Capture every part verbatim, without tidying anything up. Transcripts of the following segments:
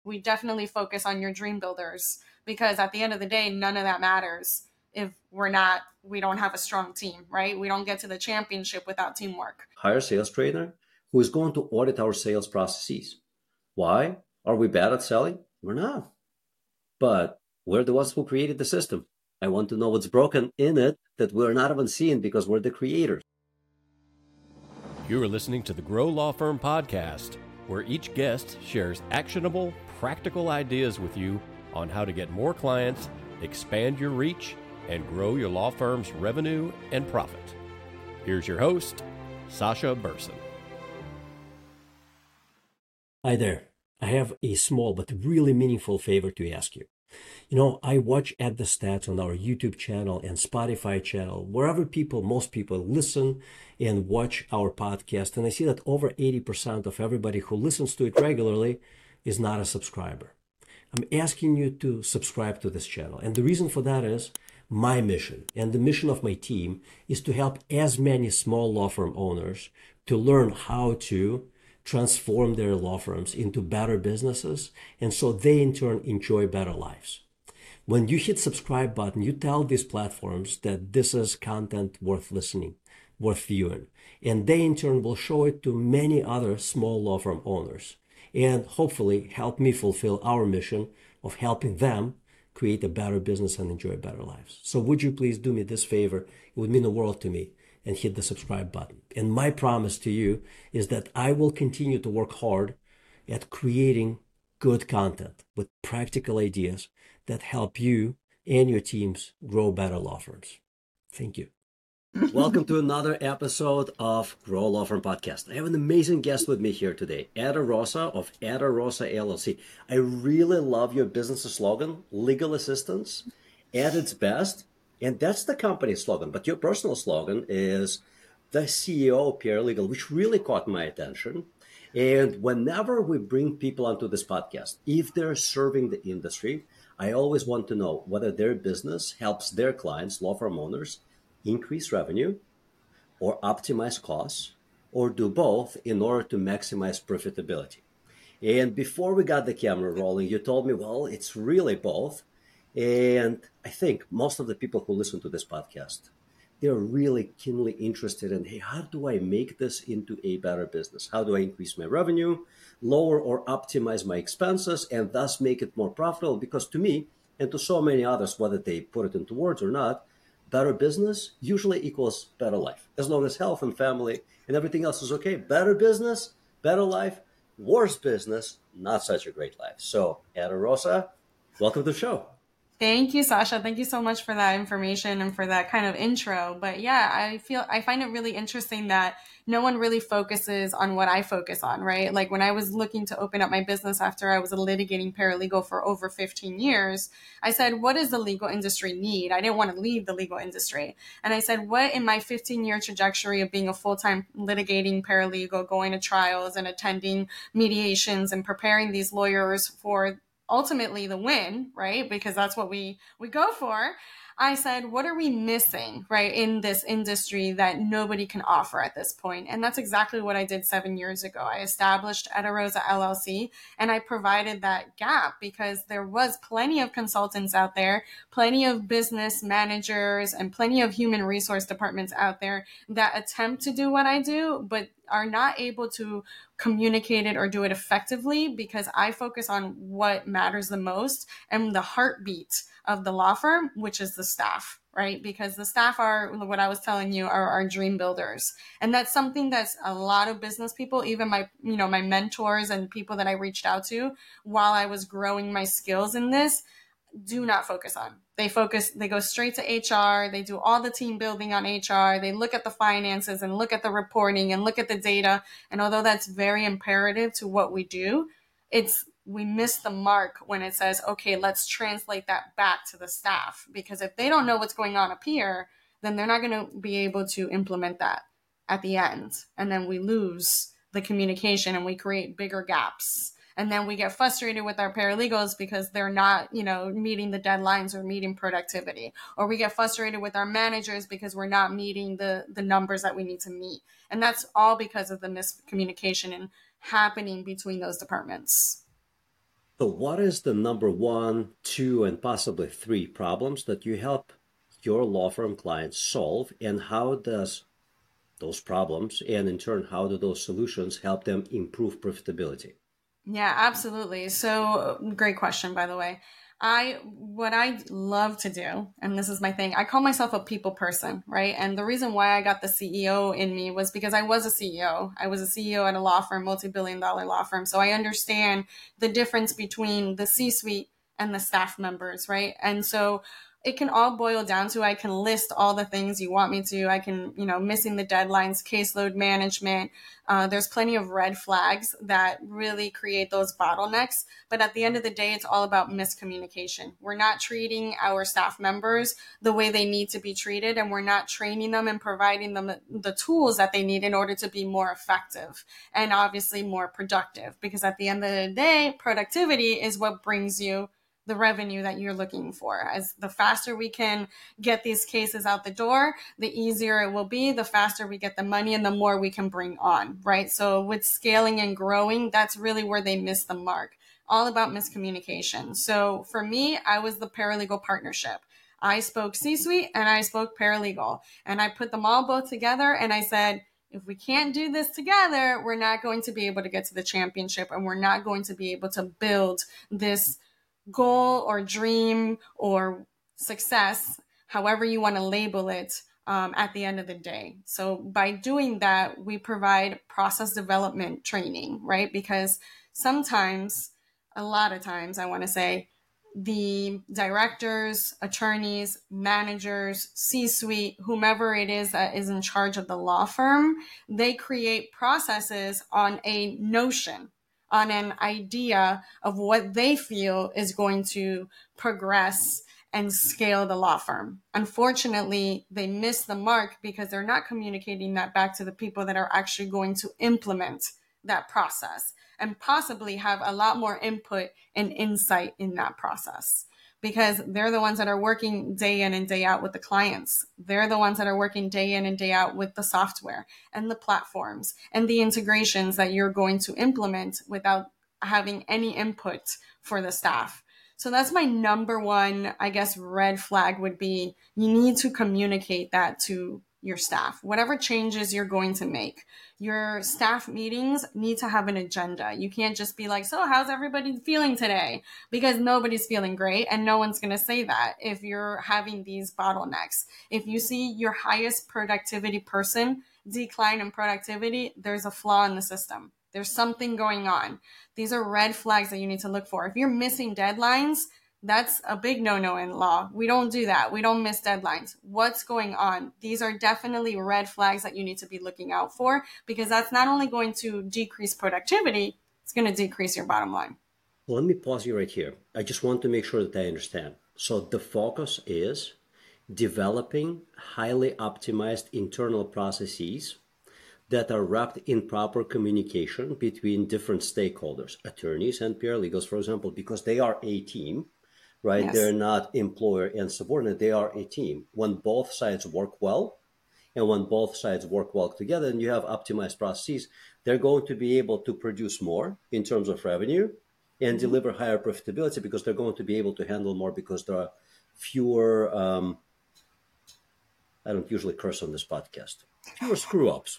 we definitely focus on your dream builders, because at the end of the day, none of that matters if we're not, we don't have a strong team, right? We don't get to the championship without teamwork. Hire a sales trainer who is going to audit our sales processes. Why? Are we bad at selling? We're not. But we're the ones who created the system. I want to know what's broken in it that we're not even seeing because we're the creators. You are listening to the Grow Law Firm podcast, where each guest shares actionable, practical ideas with you on how to get more clients, expand your reach, and grow your law firm's revenue and profit. Here's your host, Sasha Burson. Hi there. I have a small but really meaningful favor to ask you. You know, I watch At The Stats on our YouTube channel and Spotify channel, wherever people, most people listen and watch our podcast. And I see that over eighty percent of everybody who listens to it regularly is not a subscriber. I'm asking you to subscribe to this channel. And the reason for that is my mission and the mission of my team is to help as many small law firm owners to learn how to transform their law firms into better businesses, and so they in turn enjoy better lives. When you hit subscribe button, you tell these platforms that this is content worth listening, worth viewing, and they in turn will show it to many other small law firm owners and hopefully help me fulfill our mission of helping them create a better business and enjoy better lives. So would you please do me this favor? It would mean the world to me, and hit the subscribe button. And my promise to you is that I will continue to work hard at creating good content with practical ideas that help you and your teams grow better law firms. Thank you. Welcome to another episode of Grow Law Firm Podcast. I have an amazing guest with me here today, Ada Rosa of Ada Rosa L L C. I really love your business slogan, legal assistance at its best. And that's the company slogan. But your personal slogan is the C E O Paralegal, which really caught my attention. And whenever we bring people onto this podcast, if they're serving the industry, I always want to know whether their business helps their clients, law firm owners, increase revenue or optimize costs, or do both in order to maximize profitability. And before we got the camera rolling, you told me, well, it's really both. And I think most of the people who listen to this podcast, they're really keenly interested in, hey, how do I make this into a better business? How do I increase my revenue, lower or optimize my expenses, and thus make it more profitable? Because to me, and to so many others, whether they put it into words or not, better business usually equals better life, as long as health and family and everything else is okay. Better business, better life. Worse business, not such a great life. So, Ada Rosa, welcome to the show. Thank you, Sasha. Thank you so much for that information and for that kind of intro. But yeah, I feel, I find it really interesting that no one really focuses on what I focus on, right? Like when I was looking to open up my business after I was a litigating paralegal for over fifteen years, I said, what does the legal industry need? I didn't want to leave the legal industry. And I said, what in my fifteen year trajectory of being a full-time litigating paralegal, going to trials and attending mediations and preparing these lawyers for ultimately the win, right? Because that's what we, we go for. I said, what are we missing, right, in this industry that nobody can offer at this point? And that's exactly what I did seven years ago. I established Ada Rosa L L C, and I provided that gap because there was plenty of consultants out there, plenty of business managers, and plenty of human resource departments out there that attempt to do what I do, but are not able to communicate it or do it effectively because I focus on what matters the most and the heartbeat of the law firm, which is the staff, right? Because the staff are, what I was telling you, are our dream builders. And that's something that's a lot of business people, even my, you know, my mentors and people that I reached out to while I was growing my skills in this, do not focus on. They focus, they go straight to H R. They do all the team building on H R. They look at the finances and look at the reporting and look at the data. And although that's very imperative to what we do, it's, we miss the mark when it says, okay, let's translate that back to the staff. Because if they don't know what's going on up here, then they're not going to be able to implement that at the end. And then we lose the communication and we create bigger gaps. And then we get frustrated with our paralegals because they're not, you know, meeting the deadlines or meeting productivity. Or we get frustrated with our managers because we're not meeting the, the numbers that we need to meet. And that's all because of the miscommunication and happening between those departments. So what is the number one, two, and possibly three problems that you help your law firm clients solve, and how does those problems, and in turn, how do those solutions help them improve profitability? Yeah, absolutely. So great question, by the way. I, what I love to do, and this is my thing, I call myself a people person, right? And the reason why I got the C E O in me was because I was a C E O. I was a C E O at a law firm, multi-billion dollar law firm. So I understand the difference between the C-suite and the staff members, right? And so it can all boil down to, I can list all the things you want me to. I can, you know, missing the deadlines, caseload management. Uh, there's plenty of red flags that really create those bottlenecks. But at the end of the day, it's all about miscommunication. We're not treating our staff members the way they need to be treated, and we're not training them and providing them the tools that they need in order to be more effective and obviously more productive. Because at the end of the day, productivity is what brings you the revenue that you're looking for. As the faster we can get these cases out the door, the easier it will be, the faster we get the money and the more we can bring on, right? So with scaling and growing, that's really where they miss the mark. All about miscommunication. So for me, I was the paralegal partnership. I spoke C-suite and I spoke paralegal, and I put them all both together, and I said, if we can't do this together, we're not going to be able to get to the championship, and we're not going to be able to build this goal or dream or success, however you want to label it, um, at the end of the day. So by doing that, we provide process development training, right? Because sometimes, a lot of times, I want to say, the directors, attorneys, managers, C-suite, whomever it is that is in charge of the law firm, they create processes on a notion, on an idea of what they feel is going to progress and scale the law firm. Unfortunately, they miss the mark because they're not communicating that back to the people that are actually going to implement that process and possibly have a lot more input and insight in that process, because they're the ones that are working day in and day out with the clients. They're the ones that are working day in and day out with the software and the platforms and the integrations that you're going to implement without having any input for the staff. So that's my number one, I guess, red flag would be, you need to communicate that to your staff. Whatever changes you're going to make, your staff meetings need to have an agenda. You can't just be like, so how's everybody feeling today? Because nobody's feeling great, and no one's going to say that if you're having these bottlenecks. If you see your highest productivity person decline in productivity, there's a flaw in the system. There's something going on. These are red flags that you need to look for. If you're missing deadlines, that's a big no-no in law. We don't do that. We don't miss deadlines. What's going on? These are definitely red flags that you need to be looking out for, because that's not only going to decrease productivity, it's going to decrease your bottom line. Well, let me pause you right here. I just want to make sure that I understand. So the focus is developing highly optimized internal processes that are wrapped in proper communication between different stakeholders, attorneys and paralegals, for example, because they are a team. Right? Yes. They're not employer and subordinate. They are a team. When both sides work well, and when both sides work well together, and you have optimized processes, they're going to be able to produce more in terms of revenue and mm-hmm. deliver higher profitability, because they're going to be able to handle more, because there are fewer, um, I don't usually curse on this podcast, fewer screw-ups.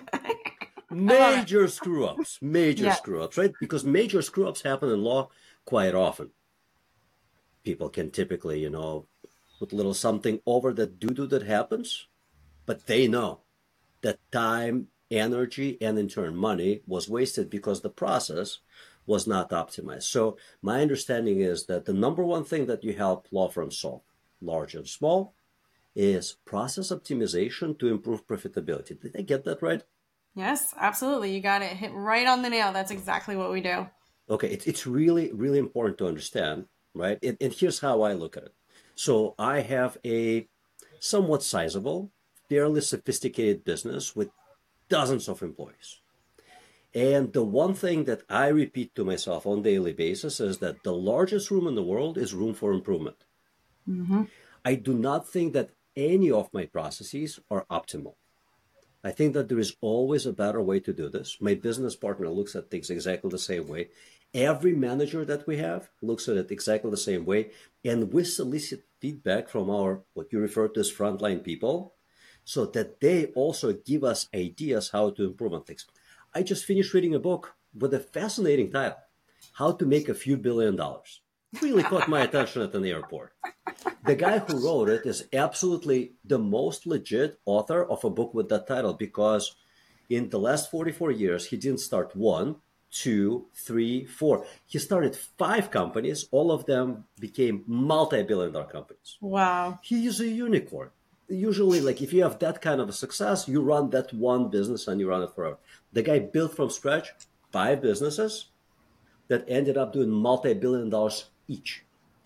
Major screw-ups. Major yeah. screw-ups, right? Because major screw-ups happen in law quite often. People can typically, you know, put a little something over the doo-doo that happens, but they know that time, energy, and in turn money was wasted because the process was not optimized. So my understanding is that the number one thing that you help law firms solve, large and small, is process optimization to improve profitability. Did I get that right? Yes, absolutely. You got it hit right on the nail. That's exactly what we do. Okay, it, it's really, really important to understand. Right? And, and here's how I look at it. So I have a somewhat sizable, fairly sophisticated business with dozens of employees. And the one thing that I repeat to myself on a daily basis is that the largest room in the world is room for improvement. Mm-hmm. I do not think that any of my processes are optimal. I think that there is always a better way to do this. My business partner looks at things exactly the same way. Every manager that we have looks at it exactly the same way. And we solicit feedback from our, what you refer to as frontline people, so that they also give us ideas how to improve on things. I just finished reading a book with a fascinating title, How to Make a Few Billion Dollars. Really caught my attention at an airport. The guy who wrote it is absolutely the most legit author of a book with that title, because in the last forty-four years, he didn't start one, two, three, four. He started five companies. All of them became multi-billion dollar companies. Wow. He is a unicorn. Usually, like if you have that kind of a success, you run that one business and you run it forever. The guy built from scratch five businesses that ended up doing multi-billion dollars each.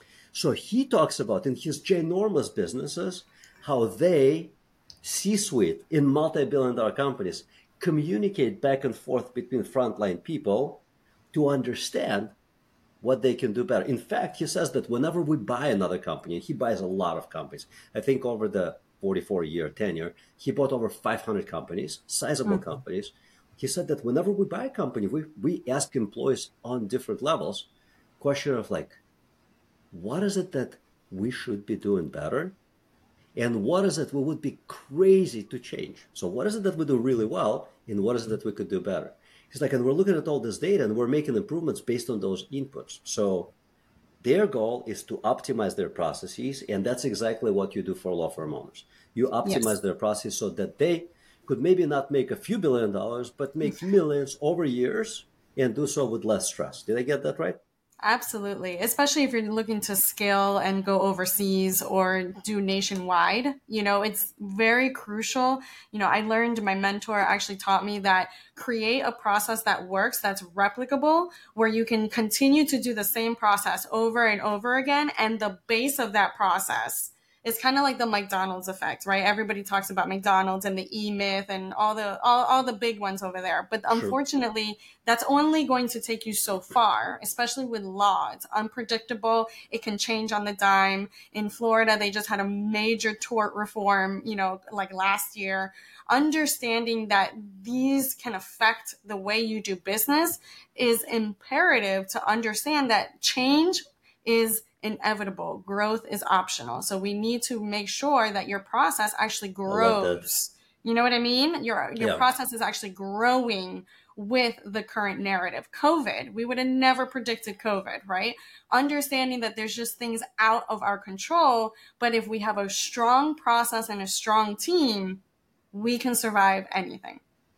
So he talks about in his ginormous businesses how they, C-suite in multi-billion dollar companies, communicate back and forth between frontline people to understand what they can do better. In fact, he says that whenever we buy another company, and he buys a lot of companies, I think over the forty-four year tenure, he bought over five hundred companies, sizable mm-hmm. companies. He said that whenever we buy a company, we, we ask employees on different levels, question of like, what is it that we should be doing better? And what is it we would be crazy to change? So what is it that we do really well, and what is it that we could do better? He's like, and we're looking at all this data, and we're making improvements based on those inputs. So their goal is to optimize their processes, and that's exactly what you do for law firm owners. You optimize yes. their process so that they could maybe not make a few billion dollars, but make millions over years, and do so with less stress. Did I get that right? Absolutely. Especially if you're looking to scale and go overseas or do nationwide, you know, it's very crucial. You know, I learned, my mentor actually taught me that create a process that works, that's replicable, where you can continue to do the same process over and over again. And the base of that process, it's kind of like the McDonald's effect, right? Everybody talks about McDonald's and the E-Myth and all the all, all the big ones over there. But unfortunately, True. That's only going to take you so far, especially with law. It's unpredictable. It can change on the dime. In Florida, they just had a major tort reform, you know, like last year. Understanding that these can affect the way you do business is imperative to understand that change is inevitable. Growth is optional. So we need to make sure that your process actually grows. You know what I mean? Your your yeah. process is actually growing with the current narrative. COVID, we would have never predicted COVID, right? Understanding that there's just things out of our control, but if we have a strong process and a strong team, we can survive anything.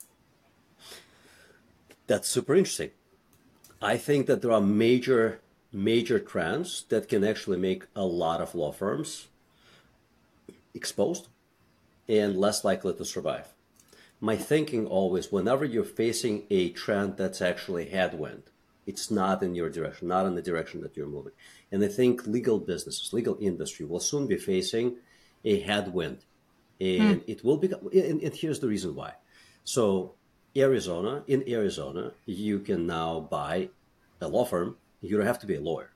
That's super interesting. I think that there are major major trends that can actually make a lot of law firms exposed and less likely to survive. My thinking always, whenever you're facing a trend that's actually headwind, it's not in your direction, not in the direction that you're moving. And I think legal businesses, legal industry will soon be facing a headwind. And mm. it will become, and, and here's the reason why. So Arizona, in Arizona, you can now buy a law firm. You don't have to be a lawyer.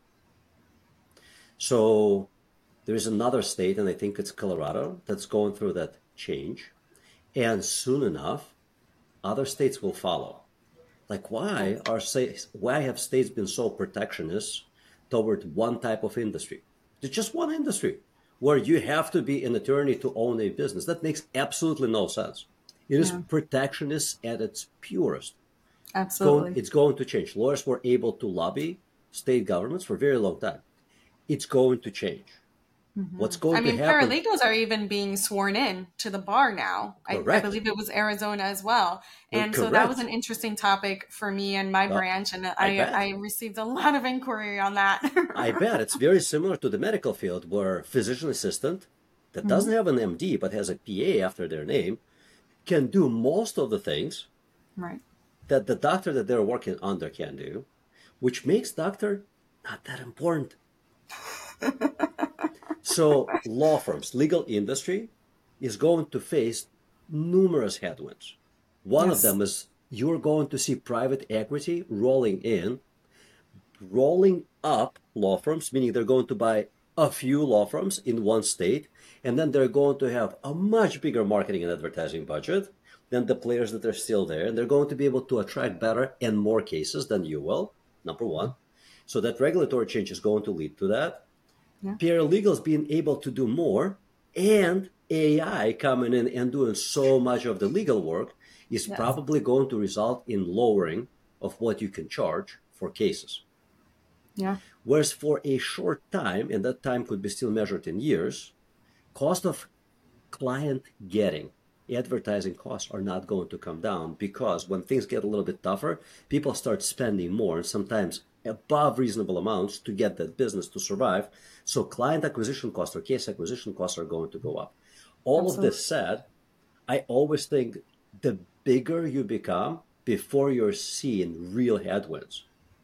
So there is another state, and I think it's Colorado, that's going through that change. And soon enough, other states will follow. Like why are states, why have states been so protectionist toward one type of industry? It's just one industry where you have to be an attorney to own a business. That makes absolutely no sense. It is yeah. protectionist at its purest. Absolutely. It's going, it's going to change. Lawyers were able to lobby state governments for a very long time. It's going to change. Mm-hmm. What's going I mean, to happen? Paralegals are even being sworn in to the bar now. I, I believe it was Arizona as well. And Correct. So that was an interesting topic for me and my well, branch. And I, I, I received a lot of inquiry on that. I bet. It's very similar to the medical field where physician assistant that mm-hmm. doesn't have an M D but has a P A after their name can do most of the things right. that the doctor that they're working under can do, which makes doctor not that important. So law firms, legal industry is going to face numerous headwinds. One yes. of them is you're going to see private equity rolling in, rolling up law firms, meaning they're going to buy a few law firms in one state, and then they're going to have a much bigger marketing and advertising budget than the players that are still there. And they're going to be able to attract better and more cases than you will. number one. So that regulatory change is going to lead to that. Yeah. Paralegals being able to do more, and A I coming in and doing so much of the legal work is Yes. probably going to result in lowering of what you can charge for cases. Yeah. Whereas for a short time, and that time could be still measured in years, cost of client getting advertising costs are not going to come down, because when things get a little bit tougher, people start spending more, and sometimes above reasonable amounts, to get that business to survive. So client acquisition costs or case acquisition costs are going to go up. All Absolutely. of this said, I always think the bigger you become before you're seeing real headwinds,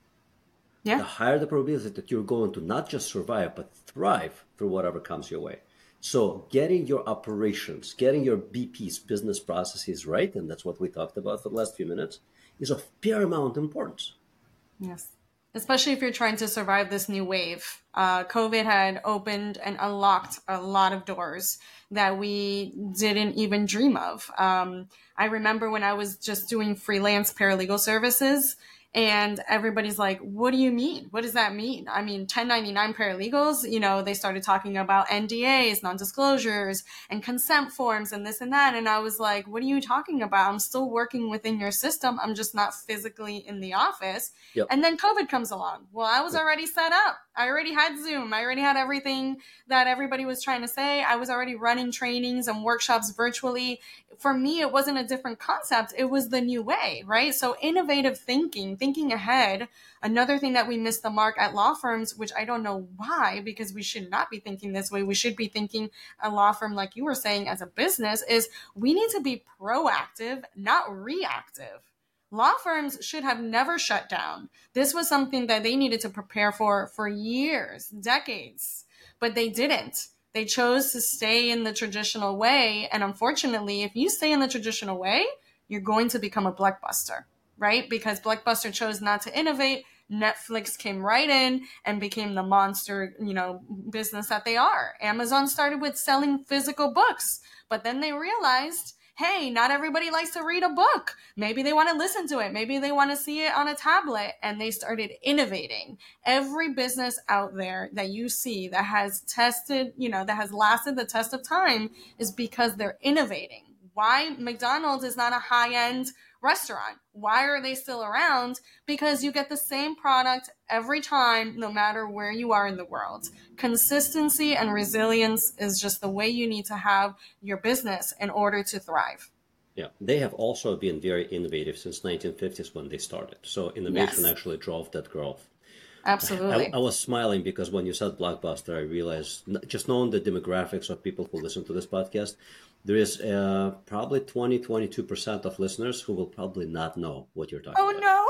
Yeah. the higher the probability that you're going to not just survive, but thrive through whatever comes your way. So getting your operations, getting your B Ps, business processes right, and that's what we talked about for the last few minutes, is of paramount importance. Yes. Especially if you're trying to survive this new wave. Uh, COVID had opened and unlocked a lot of doors that we didn't even dream of. Um, I remember when I was just doing freelance paralegal services, and everybody's like, what do you mean? What does that mean? I mean, ten ninety-nine paralegals, you know, they started talking about N D As, non-disclosures, and consent forms and this and that. And I was like, what are you talking about? I'm still working within your system. I'm just not physically in the office. Yep. And then COVID comes along. Well, I was already set up. I already had Zoom. I already had everything that everybody was trying to say. I was already running trainings and workshops virtually. For me, it wasn't a different concept. It was the new way, right? So innovative thinking, thinking ahead. Another thing that we miss the mark at law firms, which I don't know why, because we should not be thinking this way. We should be thinking a law firm, like you were saying, as a business, is we need to be proactive, not reactive. Law firms should have never shut down. This was something that they needed to prepare for for years, decades, but they didn't. They chose to stay in the traditional way. And unfortunately, if you stay in the traditional way, you're going to become a blockbuster, right? Because Blockbuster chose not to innovate. Netflix came right in and became the monster, you know, business that they are. Amazon started with selling physical books, but then they realized, hey, not everybody likes to read a book. Maybe they want to listen to it. Maybe they want to see it on a tablet. And they started innovating. Every business out there that you see that has tested, you know, that has lasted the test of time is because they're innovating. Why McDonald's is not a high-end restaurant? Why are they still around? Because you get the same product every time, no matter where you are in the world. Consistency and resilience is just the way you need to have your business in order to thrive. Yeah, they have also been very innovative since nineteen fifties when they started. So innovation Yes. actually drove that growth. Absolutely. I, I was smiling because when you said Blockbuster, I realized, just knowing the demographics of people who listen to this podcast, there is uh, probably twenty, twenty-two percent of listeners who will probably not know what you're talking Oh, about. no.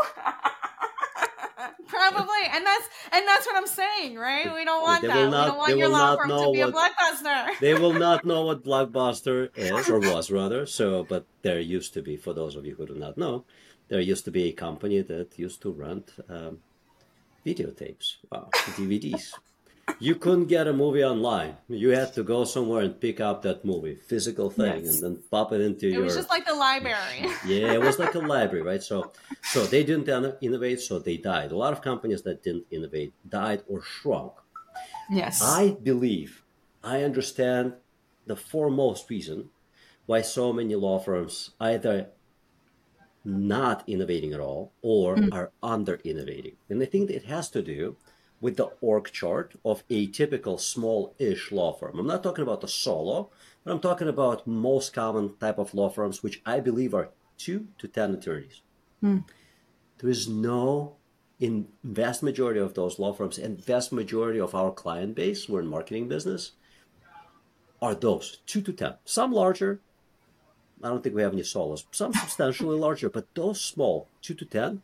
Probably. And that's and that's what I'm saying, right? We don't want They that. will we not- don't want they your will law not firm know to be a what- blockbuster. They will not know what Blockbuster is, or was rather. So, but there used to be, for those of you who do not know, there used to be a company that used to rent um, videotapes, wow, D V Ds. You couldn't get a movie online. You had to go somewhere and pick up that movie, physical thing, Yes. and then pop it into It your... was just like the library. Yeah, it was like a library, right? So, so they didn't innovate, so they died. A lot of companies that didn't innovate died or shrunk. Yes. I believe, I understand the foremost reason why so many law firms either not innovating at all or Mm. are under innovating. And I think it has to do with the org chart of a typical small-ish law firm. I'm not talking about a solo, but I'm talking about most common type of law firms, which I believe are two to ten attorneys. Mm. There is no, in vast majority of those law firms and vast majority of our client base, we're in marketing business, are those two to ten. Some larger. I don't think we have any solos. Some substantially larger, but those small, two to ten,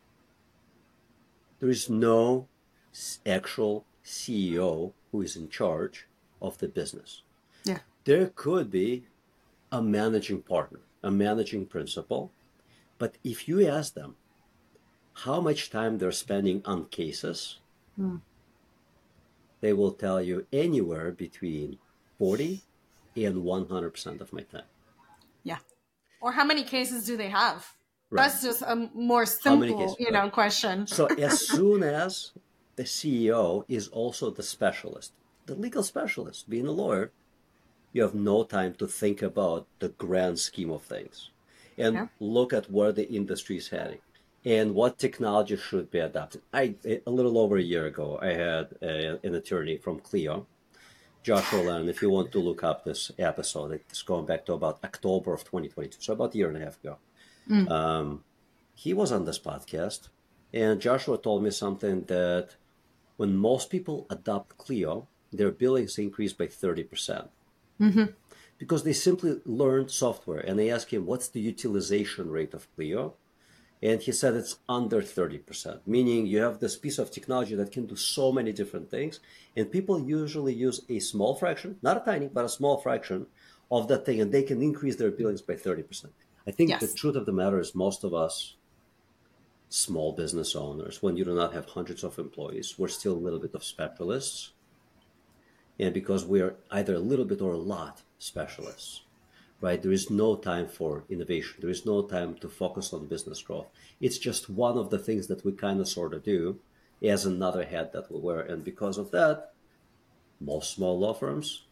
there is no actual C E O who is in charge of the business. Yeah. There could be a managing partner, a managing principal, but if you ask them how much time they're spending on cases, Mm. they will tell you anywhere between forty and one hundred percent of my time. Yeah. Or how many cases do they have? Right. That's just a more How many simple, cases? you Right. know, question. So as soon as the C E O is also the specialist, the legal specialist, being a lawyer, you have no time to think about the grand scheme of things and Yeah. look at where the industry is heading and what technology should be adopted. I a little over a year ago, I had a, an attorney from Clio, Joshua Lennon. If you want to look up this episode, it's going back to about October of twenty twenty-two, so about a year and a half ago. Mm. Um, he was on this podcast, and Joshua told me something that when most people adopt Clio, their billings increase by thirty percent. Mm-hmm. Because they simply learned software. And I asked him, what's the utilization rate of Clio? And he said it's under thirty percent, meaning you have this piece of technology that can do so many different things. And people usually use a small fraction, not a tiny, but a small fraction of that thing, and they can increase their billings by thirty percent. I think Yes. the truth of the matter is most of us small business owners, when you do not have hundreds of employees, we're still a little bit of specialists. And because we are either a little bit or a lot specialists, right? There is no time for innovation. There is no time to focus on business growth. It's just one of the things that we kind of sort of do as another hat that we wear. And because of that, most small law firms,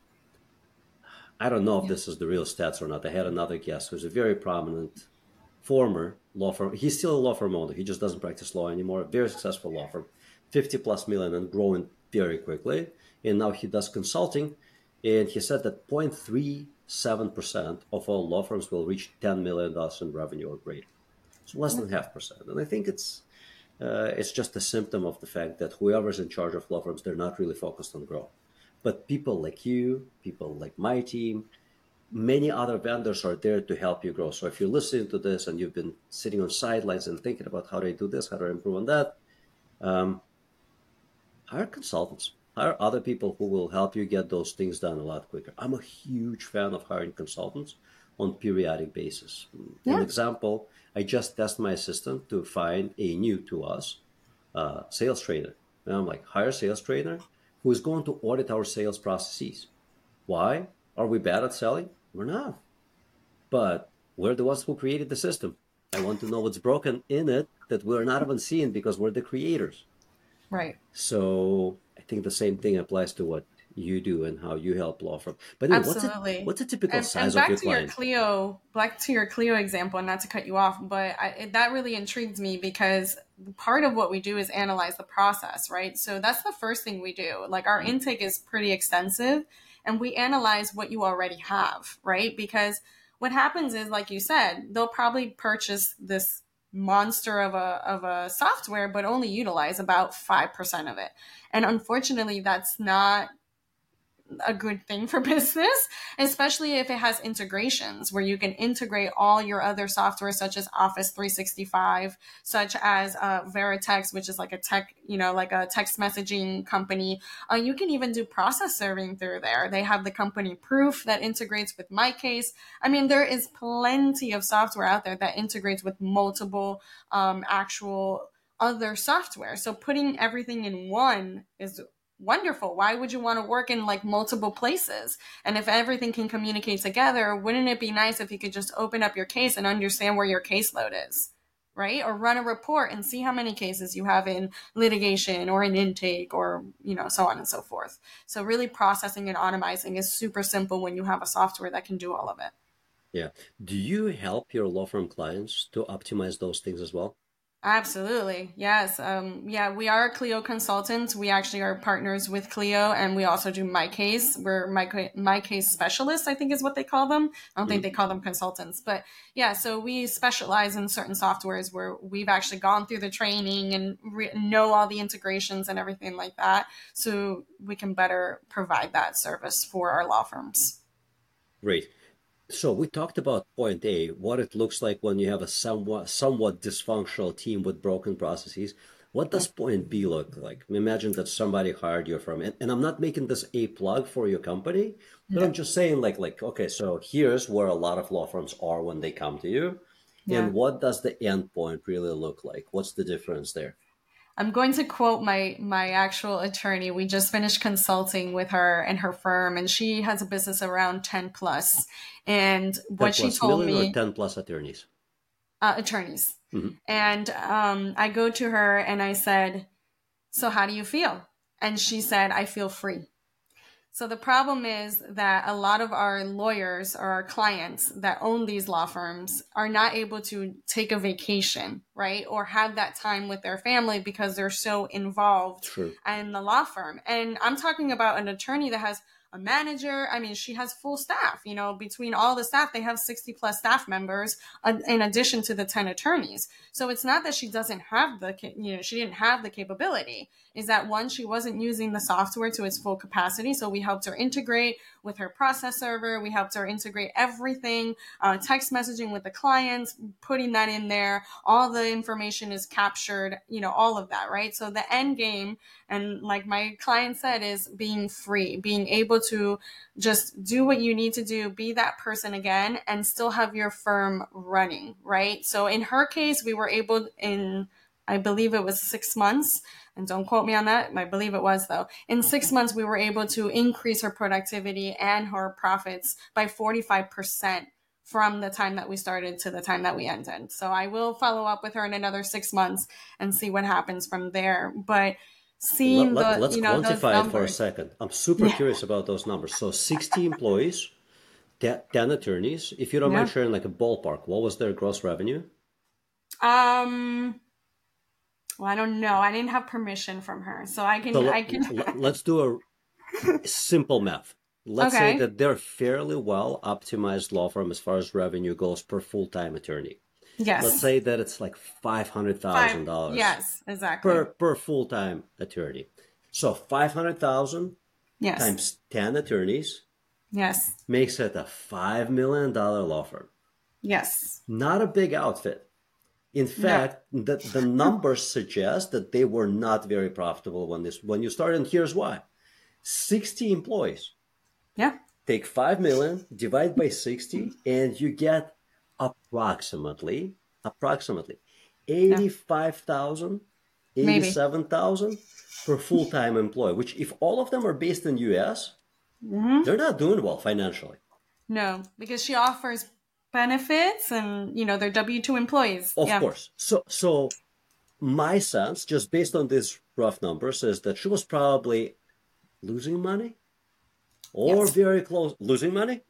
I don't know if this is the real stats or not. I had another guest who's a very prominent former law firm. He's still a law firm owner. He just doesn't practice law anymore. A very successful law firm, fifty plus million and growing very quickly. And now he does consulting. And he said that zero point three seven percent of all law firms will reach ten million dollars in revenue or greater. It's less than half percent. And I think it's uh, it's just a symptom of the fact that whoever's in charge of law firms, they're not really focused on growth. But people like you, people like my team, many other vendors are there to help you grow. So if you're listening to this and you've been sitting on sidelines and thinking about how do I do this, how do I improve on that, um, hire consultants. Hire other people who will help you get those things done a lot quicker. I'm a huge fan of hiring consultants on periodic basis. Yeah. An example, I just tested my assistant to find a new to us uh, sales trainer. And I'm like, hire a sales trainer who is going to audit our sales processes. Why? Are we bad at selling? We're not. But we're the ones who created the system. I want to know what's broken in it that we're not even seeing because we're the creators. Right. So I think the same thing applies to what you do and how you help law firm. But anyway, Absolutely. What's a, what's a typical and, size and back of your to client? Your Clio, back to your Clio example, and not to cut you off, but I, it, that really intrigues me because part of what we do is analyze the process, right? So that's the first thing we do. Like our mm-hmm. intake is pretty extensive, and we analyze what you already have, right? Because what happens is, like you said, they'll probably purchase this monster of a of a software, but only utilize about five percent of it. And unfortunately, that's not a good thing for business, especially if it has integrations where you can integrate all your other software, such as Office three sixty-five, such as uh, Veritext, which is like a tech, you know, like a text messaging company. Uh, you can even do process serving through there. They have the company Proof that integrates with MyCase. I mean, there is plenty of software out there that integrates with multiple um, actual other software. So putting everything in one is wonderful. Why would you want to work in like multiple places? And if everything can communicate together, wouldn't it be nice if you could just open up your case and understand where your caseload is, right? Or run a report and see how many cases you have in litigation or in intake or, you know, so on and so forth. So really processing and automizing is super simple when you have a software that can do all of it. Yeah. Do you help your law firm clients to optimize those things as well? Absolutely. Yes. Um, yeah, we are Clio consultants. We actually are partners with Clio, and we also do MyCase. We're my, MyCase specialists, I think is what they call them. I don't think they call them consultants, but yeah, so we specialize in certain softwares where we've actually gone through the training and re- know all the integrations and everything like that. So we can better provide that service for our law firms. Great. So we talked about point A, what it looks like when you have a somewhat somewhat dysfunctional team with broken processes. What does point B look like? Imagine that somebody hired your firm, and, and I'm not making this a plug for your company, but yeah. I'm just saying like, like, okay, so here's where a lot of law firms are when they come to you. Yeah. And what does the end point really look like? What's the difference there? I'm going to quote my my actual attorney. We just finished consulting with her and her firm, and she has a business around ten plus. And what she told me, or ten plus attorneys. uh, attorneys. Mhm. And um, I go to her and I said, so how do you feel? And she said, I feel free. So the problem is that a lot of our lawyers or our clients that own these law firms are not able to take a vacation, right? Or have that time with their family because they're so involved True. in the law firm. And I'm talking about an attorney that has a manager. I mean, she has full staff, you know, between all the staff, they have sixty plus staff members uh, in addition to the ten attorneys. So it's not that she doesn't have the, you know, she didn't have the capability. Is that one, she wasn't using the software to its full capacity. So we helped her integrate with her process server. We helped her integrate everything, uh, text messaging with the clients, putting that in there. All the information is captured, you know, all of that, right? So the end game, and like my client said, is being free, being able to just do what you need to do, be that person again, and still have your firm running, right? So in her case, we were able in, I believe it was six months, and don't quote me on that. I believe it was though. In six months, we were able to increase her productivity and her profits by forty-five percent from the time that we started to the time that we ended. So I will follow up with her in another six months and see what happens from there. But seeing let, the, let's you know, quantify it for a numbers. second. I'm super Yeah. curious about those numbers. So sixty employees, ten attorneys. If you don't Yeah. mind sharing like a ballpark, what was their gross revenue? Um, well, I don't know. I didn't have permission from her, so I can, So I let, can. let- let's do a simple math. Let's say Okay. that they're fairly well optimized law firm as far as revenue goes per full-time attorney. Yes. Let's say that it's like five hundred thousand dollars Yes, exactly. per per full-time attorney. So five hundred thousand Yes. times ten attorneys Yes. makes it a five million dollar law firm. Yes. Not a big outfit. In fact, the, the numbers suggest that they were not very profitable when this when you started, and here's why. sixty employees. Yeah. Take five million, divide by sixty, and you get approximately, approximately eighty-five thousand, Maybe. eighty-seven thousand per full-time employee, which if all of them are based in U S, Mm-hmm. they're not doing well financially. No, because she offers benefits and, you know, they're W two employees. Of yeah. course. So, so my sense, just based on these rough numbers, is that she was probably losing money or Yes. very close losing money.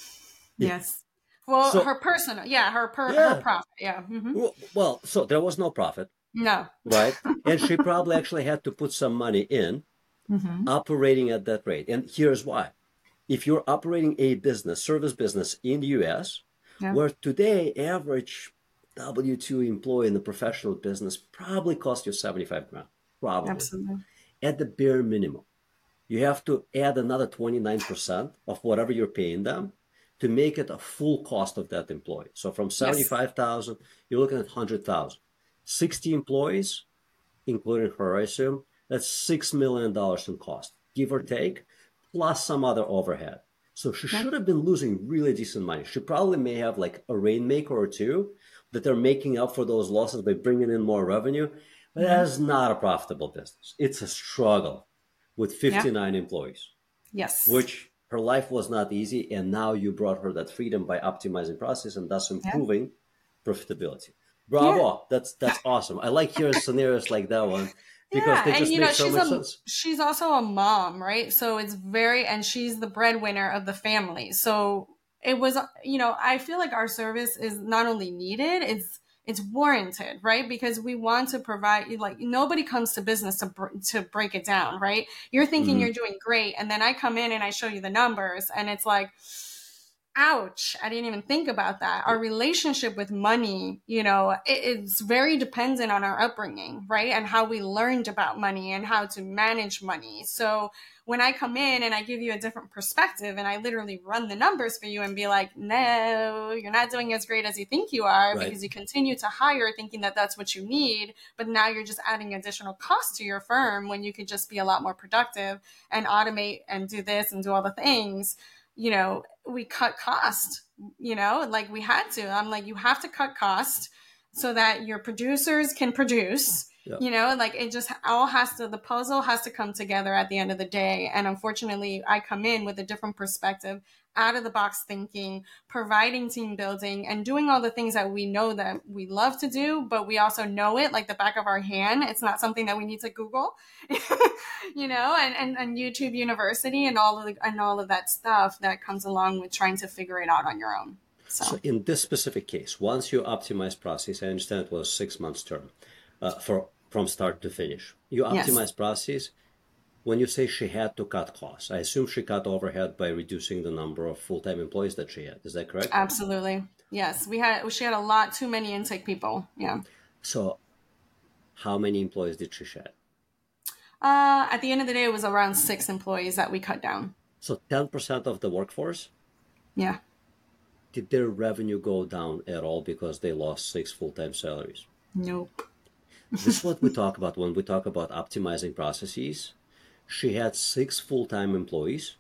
Yes. Well, So- her personal, yeah, her per Yeah. her profit, yeah. hmm Well- Well, so there was no profit, No. right? And she probably actually had to put some money in hmm operating at that rate. And here's why. If you're operating a business, service business in the U S, Yeah. where today average W two employee in the professional business probably cost you seventy-five grand, probably. Absolutely. At the bare minimum. You have to add another twenty-nine percent of whatever you're paying them to make it a full cost of that employee. So from seventy-five thousand, you're looking at one hundred thousand. sixty employees, including her, I assume, that's six million dollars in cost, give or take, plus some other overhead. So she should have been losing really decent money. She probably may have like a rainmaker or two that they're making up for those losses by bringing in more revenue. But that's not a profitable business. It's a struggle with fifty-nine employees, Yes. which her life was not easy. And now you brought her that freedom by optimizing process and thus improving profitability. Bravo. That's that's awesome. I like hearing scenarios like that one because yeah, they and just you make know, so she's much a sense. she's also a mom, right? So it's very, and she's the breadwinner of the family. So it was, you know, I feel like our service is not only needed, it's it's warranted, right? Because we want to provide, like, nobody comes to business to br- to break it down, right? You're thinking Mhm. you're doing great, and then I come in and I show you the numbers, and it's like, ouch, I didn't even think about that. Our relationship with money, you know, it, it's very dependent on our upbringing, right? And how we learned about money and how to manage money. So when I come in and I give you a different perspective and I literally run the numbers for you and be like, no, you're not doing as great as you think you are, Right. because you continue to hire thinking that that's what you need. But now you're just adding additional cost to your firm when you could just be a lot more productive and automate and do this and do all the things. You know, we cut cost, you know, like we had to. I'm like, you have to cut cost so that your producers can produce Yeah. You know, like it just all has to, the puzzle has to come together at the end of the day. And unfortunately, I come in with a different perspective, out of the box thinking, providing team building, and doing all the things that we know that we love to do, but we also know it like the back of our hand. It's not something that we need to Google, you know, and, and, and YouTube University and all of the, and all of that stuff that comes along with trying to figure it out on your own. So, so in this specific case, once you optimize process, I understand it was six months term uh, for from start to finish. You optimize yes. process. When you say she had to cut costs, I assume she cut overhead by reducing the number of full-time employees that she had. Is that correct? Absolutely. Yes. We had, she had a lot too many intake people. Yeah. So how many employees did she shed? Uh, at the end of the day, it was around six employees that we cut down. So ten percent of the workforce? Yeah. Did their revenue go down at all because they lost six full-time salaries? Nope. This is what we talk about when we talk about optimizing processes. She had six full-time employees.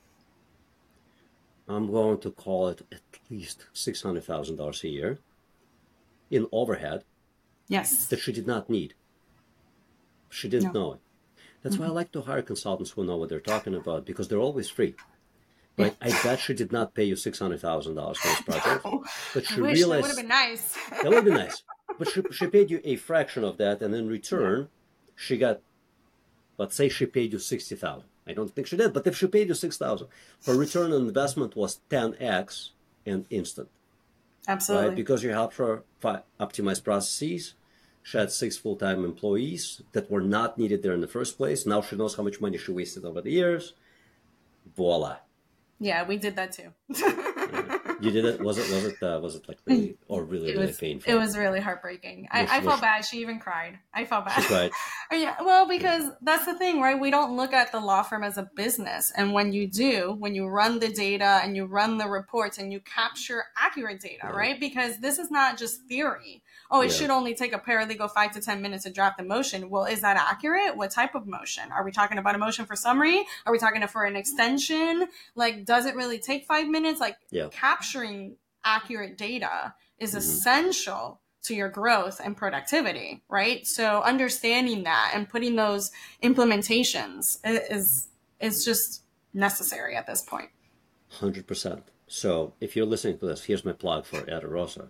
I'm going to call it at least six hundred thousand dollars a year in overhead. Yes. That she did not need. She didn't No. know it. That's mm-hmm. why I like to hire consultants who know what they're talking about, because they're always free. Right? I bet she did not pay you six hundred thousand dollars for this project. No. But she I wish realized that would have been nice. That would be nice. But she, she paid you a fraction of that, and in return, yeah. she got, let's say she paid you sixty thousand dollars. I don't think she did, but if she paid you six thousand dollars, her return on investment was ten x and instant. Absolutely. Right? Because you helped her fi- optimize processes. She had six full-time employees that were not needed there in the first place. Now she knows how much money she wasted over the years. Voila. Yeah, we did that too. Yeah. You did it? Was it? Was it? Uh, was it like really, or really, it really was, painful? It was really heartbreaking. I, Wish, I felt wish. bad. She even cried. I felt bad. She cried. Yeah, well, because that's the thing, right? We don't look at the law firm as a business, and when you do, when you run the data and you run the reports and you capture accurate data, Yeah. right? Because this is not just theory. Oh, it Yeah. should only take a paralegal five to ten minutes to draft the motion. Well, is that accurate? What type of motion? Are we talking about a motion for summary? Are we talking for an extension? Like, does it really take five minutes? Like, Yeah. capturing accurate data is Mm-hmm. essential to your growth and productivity, right? So understanding that and putting those implementations is is just necessary at this point. one hundred percent. So if you're listening to this, here's my plug for Ada Rosa.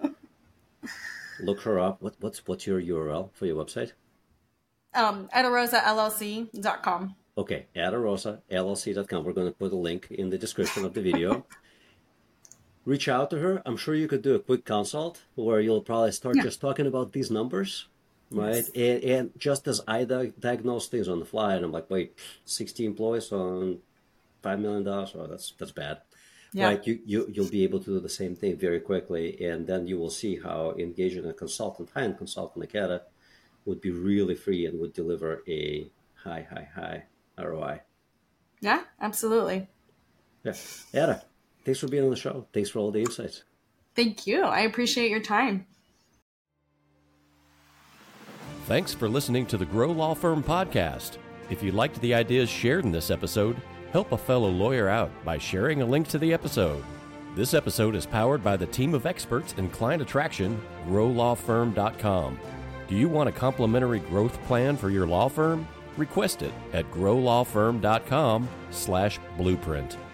Look her up. What, what's what's your U R L for your website? Um, Adarosa L L C dot com. Okay, Adarosa L L C dot com. We're going to put a link in the description of the video. Reach out to her. I'm sure you could do a quick consult where you'll probably start Yeah. just talking about these numbers, right? Yes. And, and just as I di- diagnose things on the fly, and I'm like, wait, sixty employees on five million dollars? Oh, that's that's bad. Yeah. Right? You, you, you'll be able to do the same thing very quickly, and then you will see how engaging a consultant, high-end consultant like Ada, would be really free and would deliver a high, high, high R O I. Yeah, absolutely. Yeah. Ada, thanks for being on the show. Thanks for all the insights. Thank you. I appreciate your time. Thanks for listening to the Grow Law Firm podcast. If you liked the ideas shared in this episode, help a fellow lawyer out by sharing a link to the episode. This episode is powered by the team of experts in client attraction, grow law firm dot com. Do you want a complimentary growth plan for your law firm? Request it at grow law firm dot com slash blueprint.